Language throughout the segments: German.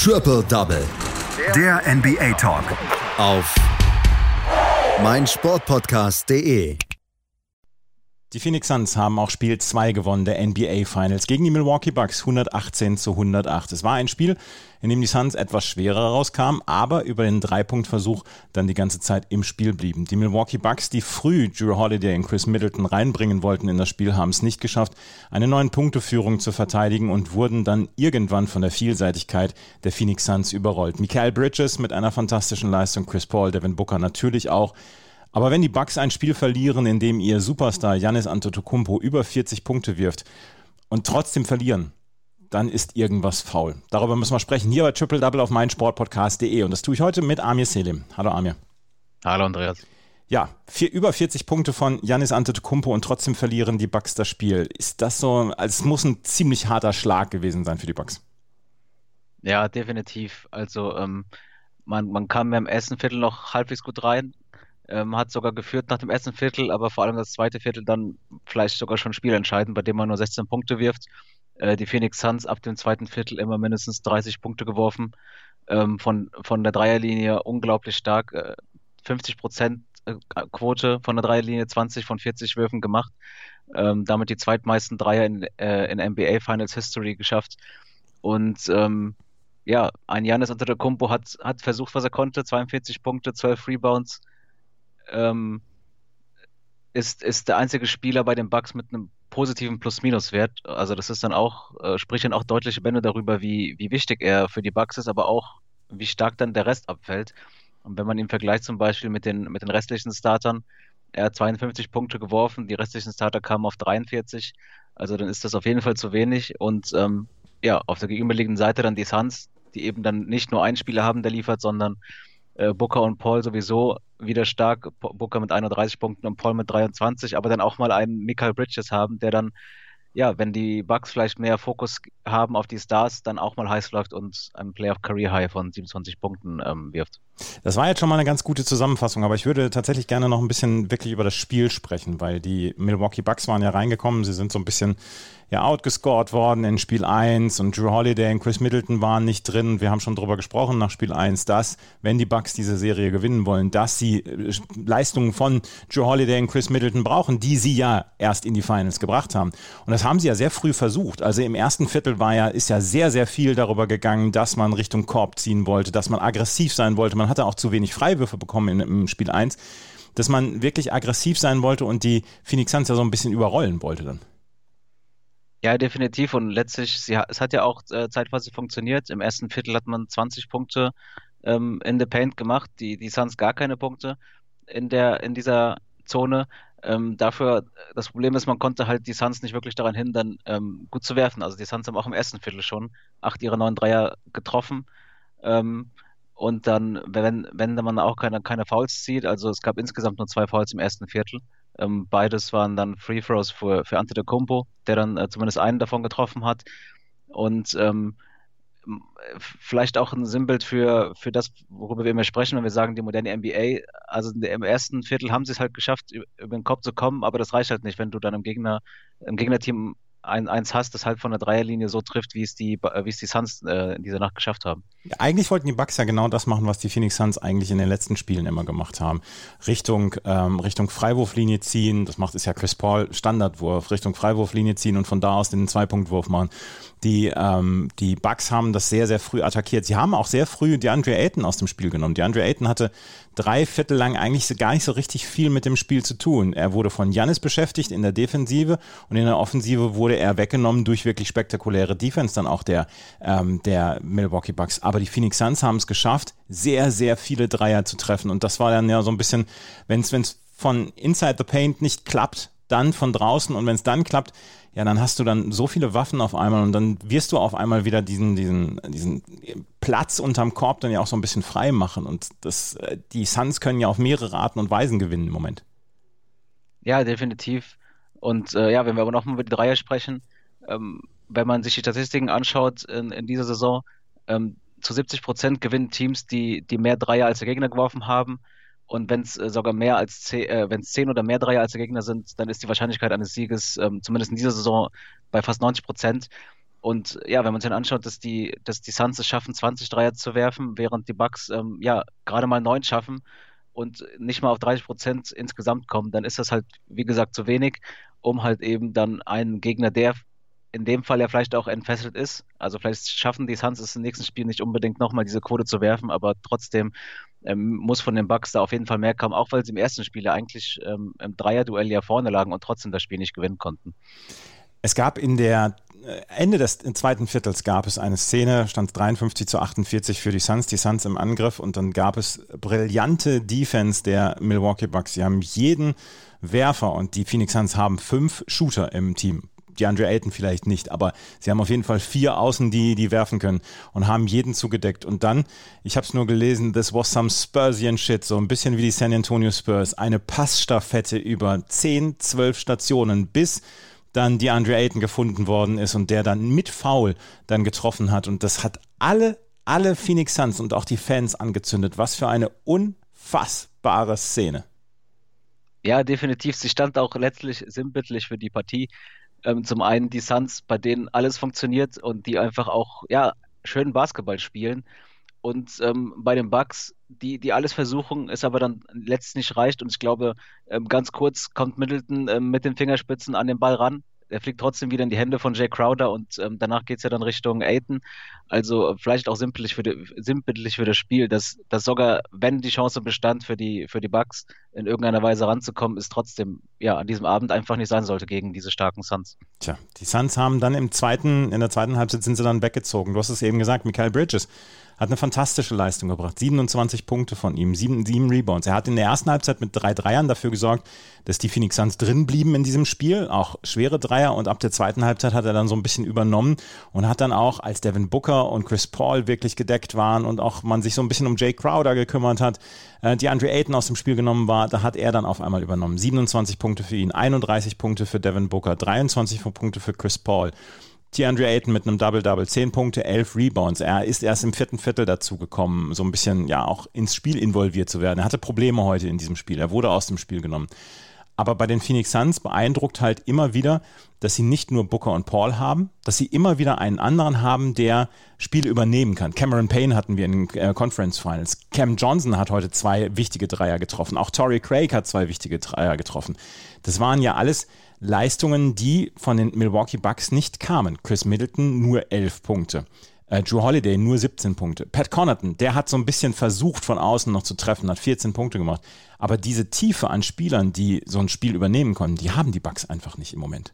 Triple Double. Der NBA Talk. Auf meinsportpodcast.de. Die Phoenix Suns haben auch Spiel 2 gewonnen der NBA Finals gegen die Milwaukee Bucks 118-108. Es war ein Spiel, in dem die Suns etwas schwerer rauskamen, aber über den 3-Punkt-Versuch dann die ganze Zeit im Spiel blieben. Die Milwaukee Bucks, die früh Jrue Holiday und Chris Middleton reinbringen wollten in das Spiel, haben es nicht geschafft, eine 9-Punkte-Führung zu verteidigen und wurden dann irgendwann von der Vielseitigkeit der Phoenix Suns überrollt. Mikal Bridges mit einer fantastischen Leistung, Chris Paul, Devin Booker natürlich auch. Aber wenn die Bucks ein Spiel verlieren, in dem ihr Superstar Giannis Antetokounmpo über 40 Punkte wirft und trotzdem verlieren, dann ist irgendwas faul. Darüber müssen wir sprechen hier bei Triple Double auf meinsportpodcast.de. Und das tue ich heute mit Amir Selim. Hallo Amir. Hallo Andreas. Ja, über 40 Punkte von Giannis Antetokounmpo und trotzdem verlieren die Bucks das Spiel. Ist das so, also es muss ein ziemlich harter Schlag gewesen sein für die Bucks. Ja, definitiv. Also man kam ja im ersten Viertel noch halbwegs gut rein. Hat sogar geführt nach dem ersten Viertel, aber vor allem das zweite Viertel dann vielleicht sogar schon spielentscheidend, bei dem man nur 16 Punkte wirft. Die Phoenix Suns ab dem zweiten Viertel immer mindestens 30 Punkte geworfen. Von der Dreierlinie unglaublich stark. 50% Quote von der Dreierlinie, 20 von 40 Würfen gemacht. Damit die zweitmeisten Dreier in NBA Finals History geschafft. Und ein Giannis Antetokounmpo hat versucht, was er konnte. 42 Punkte, 12 Rebounds. Ist der einzige Spieler bei den Bucks mit einem positiven Plus-Minus-Wert. Also das ist dann auch, spricht dann auch deutliche Bände darüber, wie wichtig er für die Bucks ist, aber auch, wie stark dann der Rest abfällt. Und wenn man ihn vergleicht zum Beispiel mit den restlichen Startern, er hat 52 Punkte geworfen, die restlichen Starter kamen auf 43, also dann ist das auf jeden Fall zu wenig. Und auf der gegenüberliegenden Seite dann die Suns, die eben dann nicht nur einen Spieler haben, der liefert, sondern Booker und Paul sowieso wieder stark. Booker mit 31 Punkten und Paul mit 23, aber dann auch mal einen Mikal Bridges haben, der dann, wenn die Bucks vielleicht mehr Fokus haben auf die Stars, dann auch mal heiß läuft und einen Playoff-Career-High von 27 Punkten wirft. Das war jetzt schon mal eine ganz gute Zusammenfassung, aber ich würde tatsächlich gerne noch ein bisschen wirklich über das Spiel sprechen, weil die Milwaukee Bucks waren ja reingekommen, sie sind so ein bisschen outgescored worden in Spiel 1 und Jrue Holiday und Chris Middleton waren nicht drin. Wir haben schon drüber gesprochen nach Spiel 1, dass, wenn die Bucks diese Serie gewinnen wollen, dass sie Leistungen von Jrue Holiday und Chris Middleton brauchen, die sie ja erst in die Finals gebracht haben. Und das haben sie ja sehr früh versucht. Also im ersten Viertel ist ja sehr, sehr viel darüber gegangen, dass man Richtung Korb ziehen wollte, dass man aggressiv sein wollte. Man hatte auch zu wenig Freiwürfe bekommen im Spiel 1, dass man wirklich aggressiv sein wollte und die Phoenix Suns ja so ein bisschen überrollen wollte dann. Ja, definitiv. Und letztlich, es hat ja auch zeitweise funktioniert. Im ersten Viertel hat man 20 Punkte in the Paint gemacht. Die Suns gar keine Punkte in dieser Zone. Dafür, das Problem ist, man konnte halt die Suns nicht wirklich daran hindern, gut zu werfen. Also die Suns haben auch im ersten Viertel schon 8 ihrer 9 Dreier getroffen. Und dann, wenn man auch keine Fouls zieht, also es gab insgesamt nur 2 Fouls im ersten Viertel. Beides waren dann Free Throws für Antetokounmpo, der dann zumindest einen davon getroffen hat. Und vielleicht auch ein Sinnbild für das, worüber wir immer sprechen, wenn wir sagen, die moderne NBA. Also im ersten Viertel haben sie es halt geschafft, über den Kopf zu kommen, aber das reicht halt nicht, wenn du dann im Gegnerteam eins hast, das halt von der Dreierlinie so trifft, wie es die Suns in dieser Nacht geschafft haben. Ja, eigentlich wollten die Bucks ja genau das machen, was die Phoenix Suns eigentlich in den letzten Spielen immer gemacht haben. Richtung Freiwurflinie ziehen, ist ja Chris Paul Standardwurf, Richtung Freiwurflinie ziehen und von da aus den 2-Punkt-Wurf machen. Die Bucks haben das sehr, sehr früh attackiert. Sie haben auch sehr früh DeAndre Ayton aus dem Spiel genommen. DeAndre Ayton hatte 3 Viertel lang eigentlich gar nicht so richtig viel mit dem Spiel zu tun. Er wurde von Giannis beschäftigt in der Defensive und in der Offensive wurde er weggenommen durch wirklich spektakuläre Defense, dann auch der Milwaukee Bucks. Aber die Phoenix Suns haben es geschafft, sehr, sehr viele Dreier zu treffen. Und das war dann ja so ein bisschen, wenn es von Inside the Paint nicht klappt, dann von draußen. Und wenn es dann klappt, ja, dann hast du dann so viele Waffen auf einmal und dann wirst du auf einmal wieder diesen Platz unterm Korb dann ja auch so ein bisschen frei machen. Und die Suns können ja auf mehrere Arten und Weisen gewinnen im Moment. Ja, definitiv. Und wenn wir aber nochmal über die Dreier sprechen, wenn man sich die Statistiken anschaut in dieser Saison, zu 70% gewinnen Teams, die mehr Dreier als der Gegner geworfen haben. Und wenn es sogar wenn es 10 oder mehr Dreier als der Gegner sind, dann ist die Wahrscheinlichkeit eines Sieges, zumindest in dieser Saison, bei fast 90%. Und ja, wenn man sich dann anschaut, dass die Suns es schaffen, 20 Dreier zu werfen, während die Bucks gerade mal 9 schaffen und nicht mal auf 30% insgesamt kommen, dann ist das halt, wie gesagt, zu wenig, um halt eben dann einen Gegner, der in dem Fall ja vielleicht auch entfesselt ist. Also vielleicht schaffen die Suns es im nächsten Spiel nicht unbedingt nochmal diese Quote zu werfen, aber trotzdem muss von den Bucks da auf jeden Fall mehr kommen, auch weil sie im ersten Spiel ja eigentlich im Dreierduell ja vorne lagen und trotzdem das Spiel nicht gewinnen konnten. Es gab Ende des zweiten Viertels gab es eine Szene, stand 53-48 für die Suns im Angriff, und dann gab es brillante Defense der Milwaukee Bucks. Sie haben jeden Werfer, und die Phoenix Suns haben 5 Shooter im Team. DeAndre Ayton vielleicht nicht, aber sie haben auf jeden Fall 4 Außen, die werfen können, und haben jeden zugedeckt. Und dann, ich habe es nur gelesen, this was some Spursian shit, so ein bisschen wie die San Antonio Spurs, eine Passstaffette über 10, 12 Stationen, bis dann DeAndre Ayton gefunden worden ist und der dann mit Foul dann getroffen hat. Und das hat alle Phoenix Suns und auch die Fans angezündet. Was für eine unfassbare Szene. Ja, definitiv. Sie stand auch letztlich sinnbildlich für die Partie. Zum einen die Suns, bei denen alles funktioniert und die einfach auch schön Basketball spielen. Und bei den Bucks, die alles versuchen, es aber dann letztlich nicht reicht. Und ich glaube, ganz kurz kommt Middleton mit den Fingerspitzen an den Ball ran. Er fliegt trotzdem wieder in die Hände von Jay Crowder und danach geht es ja dann Richtung Ayton. Also vielleicht auch sinnbildlich für das Spiel, dass sogar, wenn die Chance bestand für die Bucks in irgendeiner Weise ranzukommen, ist trotzdem an diesem Abend einfach nicht sein sollte gegen diese starken Suns. Tja, die Suns haben dann in der zweiten Halbzeit sind sie dann weggezogen. Du hast es eben gesagt, Mikal Bridges hat eine fantastische Leistung gebracht. 27 Punkte von ihm, 7 Rebounds. Er hat in der ersten Halbzeit mit 3 Dreiern dafür gesorgt, dass die Phoenix Suns drin blieben in diesem Spiel, auch schwere Dreier, und ab der zweiten Halbzeit hat er dann so ein bisschen übernommen und hat dann auch, als Devin Booker und Chris Paul wirklich gedeckt waren und auch man sich so ein bisschen um Jay Crowder gekümmert hat, DeAndre Ayton aus dem Spiel genommen war, da hat er dann auf einmal übernommen. 27 Punkte für ihn, 31 Punkte für Devin Booker, 23 Punkte für Chris Paul. DeAndre Ayton mit einem Double-Double, 10 Punkte, 11 Rebounds. Er ist erst im vierten Viertel dazu gekommen, so ein bisschen auch ins Spiel involviert zu werden. Er hatte Probleme heute in diesem Spiel. Er wurde aus dem Spiel genommen. Aber bei den Phoenix Suns beeindruckt halt immer wieder, dass sie nicht nur Booker und Paul haben, dass sie immer wieder einen anderen haben, der Spiele übernehmen kann. Cameron Payne hatten wir in den Conference Finals. Cam Johnson hat heute 2 wichtige Dreier getroffen. Auch Torrey Craig hat 2 wichtige Dreier getroffen. Das waren ja alles Leistungen, die von den Milwaukee Bucks nicht kamen. Chris Middleton nur 11 Punkte. Jrue Holiday nur 17 Punkte. Pat Connaughton, der hat so ein bisschen versucht, von außen noch zu treffen, hat 14 Punkte gemacht. Aber diese Tiefe an Spielern, die so ein Spiel übernehmen konnten, die haben die Bucks einfach nicht im Moment.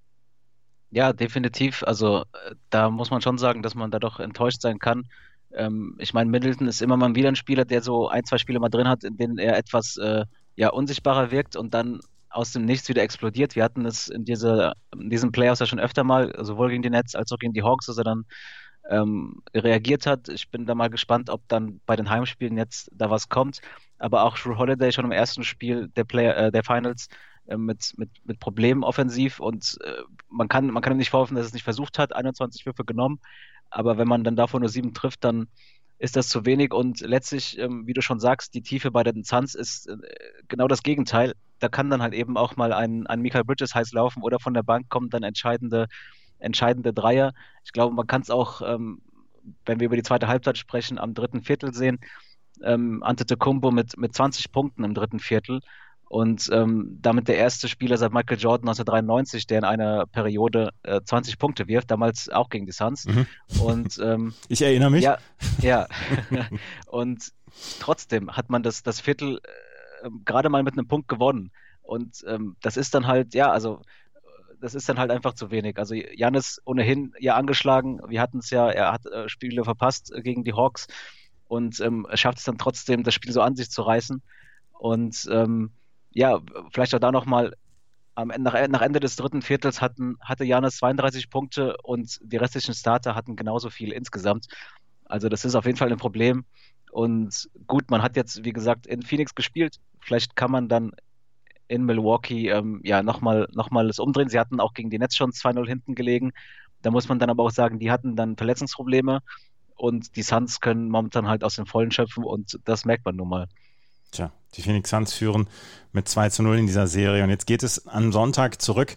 Ja, definitiv. Also da muss man schon sagen, dass man da doch enttäuscht sein kann. Ich meine, Middleton ist immer mal wieder ein Spieler, der so 1, 2 Spiele mal drin hat, in denen er etwas unsichtbarer wirkt und dann aus dem Nichts wieder explodiert. Wir hatten es in diesen Playoffs ja schon öfter mal, sowohl gegen die Nets als auch gegen die Hawks, dass er dann reagiert hat. Ich bin da mal gespannt, ob dann bei den Heimspielen jetzt da was kommt. Aber auch Jrue Holiday schon im ersten Spiel der Finals mit Problemen offensiv und man kann ihm nicht vorwerfen, dass er es nicht versucht hat, 21 Würfe genommen. Aber wenn man dann davon nur 7 trifft, dann ist das zu wenig und letztlich, wie du schon sagst, die Tiefe bei den Suns ist genau das Gegenteil. Da kann dann halt eben auch mal ein Mikal Bridges heiß laufen oder von der Bank kommen dann entscheidende Dreier. Ich glaube, man kann es auch, wenn wir über die zweite Halbzeit sprechen, am dritten Viertel sehen. Antetokounmpo mit 20 Punkten im dritten Viertel und damit der erste Spieler seit Michael Jordan 1993, der in einer Periode 20 Punkte wirft, damals auch gegen die Suns. Mhm. Und ich erinnere mich. Ja. Und trotzdem hat man das Viertel gerade mal mit einem Punkt gewonnen. Und das ist dann halt, das ist dann halt einfach zu wenig. Also Giannis ohnehin angeschlagen. Wir hatten es er hat Spiele verpasst gegen die Hawks und schafft es dann trotzdem, das Spiel so an sich zu reißen. Und vielleicht auch da nochmal, nach Ende des dritten Viertels hatte Giannis 32 Punkte und die restlichen Starter hatten genauso viel insgesamt. Also das ist auf jeden Fall ein Problem. Und gut, man hat jetzt, wie gesagt, in Phoenix gespielt. Vielleicht kann man dann in Milwaukee nochmal das umdrehen. Sie hatten auch gegen die Nets schon 2-0 hinten gelegen. Da muss man dann aber auch sagen, die hatten dann Verletzungsprobleme und die Suns können momentan halt aus den Vollen schöpfen und das merkt man nun mal. Tja, die Phoenix Suns führen mit 2-0 in dieser Serie und jetzt geht es am Sonntag zurück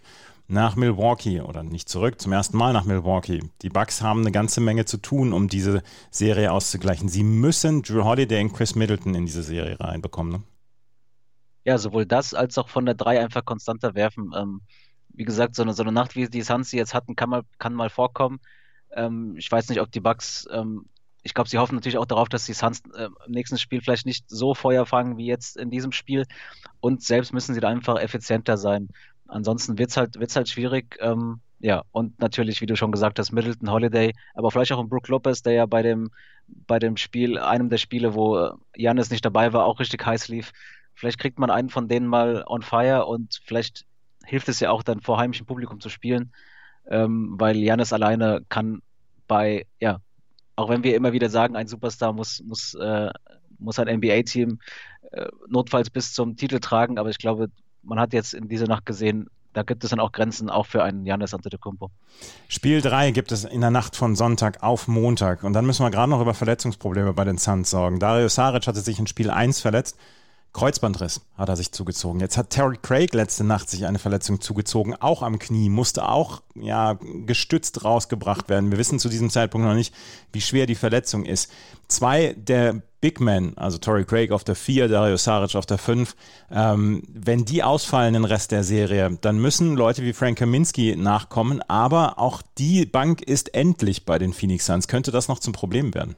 nach Milwaukee oder nicht zurück, zum ersten Mal nach Milwaukee. Die Bucks haben eine ganze Menge zu tun, um diese Serie auszugleichen. Sie müssen Jrue Holiday und Chris Middleton in diese Serie reinbekommen. Ne? Ja, sowohl das als auch von der 3 einfach konstanter werfen. Wie gesagt, so eine Nacht, wie die Suns sie jetzt hatten, kann mal vorkommen. Ich weiß nicht, ob die Bucks, ich glaube, sie hoffen natürlich auch darauf, dass die Suns im nächsten Spiel vielleicht nicht so Feuer fangen wie jetzt in diesem Spiel. Und selbst müssen sie da einfach effizienter sein. Ansonsten wird's halt schwierig. Ja, und natürlich, wie du schon gesagt hast, Middleton, Holiday, aber vielleicht auch ein Brook Lopez, der ja bei dem Spiel, einem der Spiele, wo Giannis nicht dabei war, auch richtig heiß lief. Vielleicht kriegt man einen von denen mal on fire und vielleicht hilft es ja auch dann vor heimischem Publikum zu spielen, weil Giannis alleine kann auch wenn wir immer wieder sagen, ein Superstar muss ein NBA-Team notfalls bis zum Titel tragen, aber ich glaube, man hat jetzt in dieser Nacht gesehen, da gibt es dann auch Grenzen, auch für einen Giannis Antetokounmpo. Spiel 3 gibt es in der Nacht von Sonntag auf Montag. Und dann müssen wir gerade noch über Verletzungsprobleme bei den Suns sorgen. Dario Saric hatte sich in Spiel 1 verletzt. Kreuzbandriss hat er sich zugezogen. Jetzt hat Torrey Craig letzte Nacht sich eine Verletzung zugezogen, auch am Knie, musste auch gestützt rausgebracht werden. Wir wissen zu diesem Zeitpunkt noch nicht, wie schwer die Verletzung ist. 2 der Big Men, also Torrey Craig auf der 4, Dario Saric auf der 5, wenn die ausfallen den Rest der Serie, dann müssen Leute wie Frank Kaminsky nachkommen, aber auch die Bank ist endlich bei den Phoenix Suns. Könnte das noch zum Problem werden?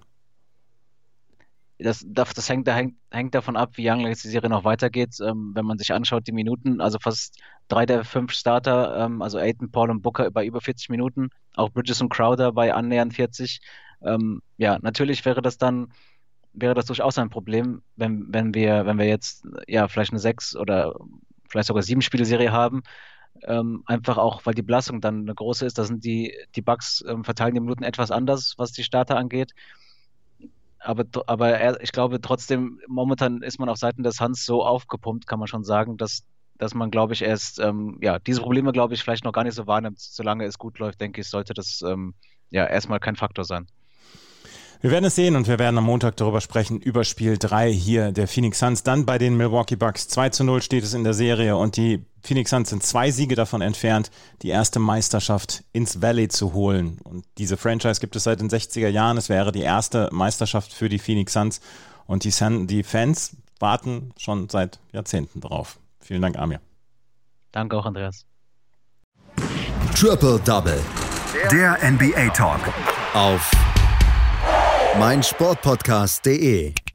Das hängt davon ab, wie lange jetzt die Serie noch weitergeht. Wenn man sich anschaut, die Minuten, also fast 3 der 5 Starter, also Ayton, Paul und Booker bei über 40 Minuten, auch Bridges und Crowder bei annähernd 40. Natürlich wäre das durchaus ein Problem, wenn wir jetzt vielleicht eine 6 oder vielleicht sogar 7 Spiele-Serie haben. Einfach auch, weil die Belastung dann eine große ist. Da sind die Bucks verteilen die Minuten etwas anders, was die Starter angeht. Aber ich glaube trotzdem, momentan ist man auf Seiten der Suns so aufgepumpt, kann man schon sagen, dass man, glaube ich, erst diese Probleme, glaube ich, vielleicht noch gar nicht so wahrnimmt. Solange es gut läuft, denke ich, sollte das erstmal kein Faktor sein. Wir werden es sehen und wir werden am Montag darüber sprechen, über Spiel 3 hier der Phoenix Suns. Dann bei den Milwaukee Bucks. 2-0 steht es in der Serie und die Phoenix Suns sind 2 Siege davon entfernt, die erste Meisterschaft ins Valley zu holen. Und diese Franchise gibt es seit den 60er Jahren. Es wäre die erste Meisterschaft für die Phoenix Suns und die Fans warten schon seit Jahrzehnten drauf. Vielen Dank, Amir. Danke auch, Andreas. Triple Double. Der NBA Talk. Auf meinsportpodcast.de